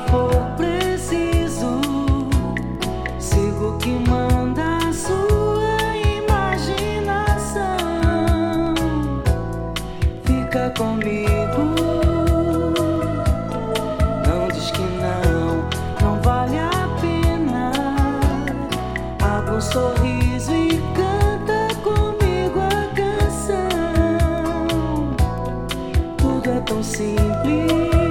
for preciso, sigo o que manda a sua imaginação. Fica comigo, não diz que não vale a pena. Abre um sorriso e canta comigo a canção. Tudo é tão simples.